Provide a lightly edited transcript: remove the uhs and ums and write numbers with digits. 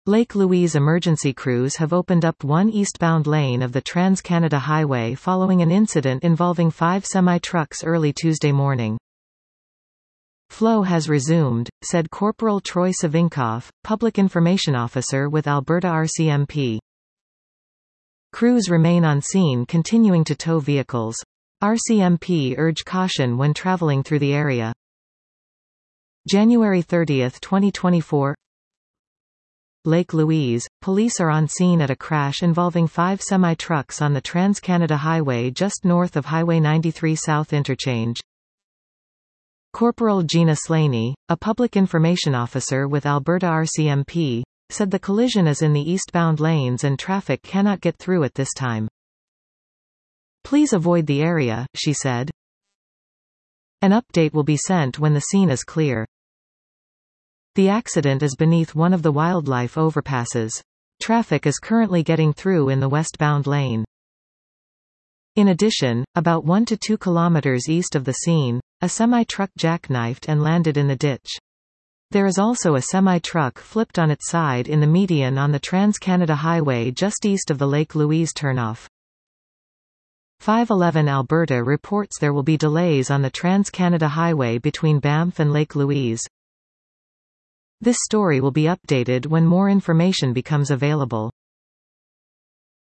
Lake Louise emergency crews have opened up one eastbound lane of the Trans-Canada Highway following an incident involving 5 semi-trucks early Tuesday morning. Flow has resumed, said Corporal Troy Savinkov, Public Information Officer with Alberta RCMP. Crews remain on scene continuing to tow vehicles. RCMP urge caution when traveling through the area. January 30, 2024. Lake Louise, police are on scene at a crash involving 5 semi-trucks on the Trans-Canada Highway just north of Highway 93 South Interchange. Corporal Gina Slaney, a public information officer with Alberta RCMP, said the collision is in the eastbound lanes and traffic cannot get through at this time. "Please avoid the area," she said. An update will be sent when the scene is clear. The accident is beneath one of the wildlife overpasses. Traffic is currently getting through in the westbound lane. In addition, about 1 to 2 kilometers east of the scene, a semi-truck jackknifed and landed in the ditch. There is also a semi-truck flipped on its side in the median on the Trans-Canada Highway just east of the Lake Louise turnoff. 511 Alberta reports there will be delays on the Trans-Canada Highway between Banff and Lake Louise. This story will be updated when more information becomes available.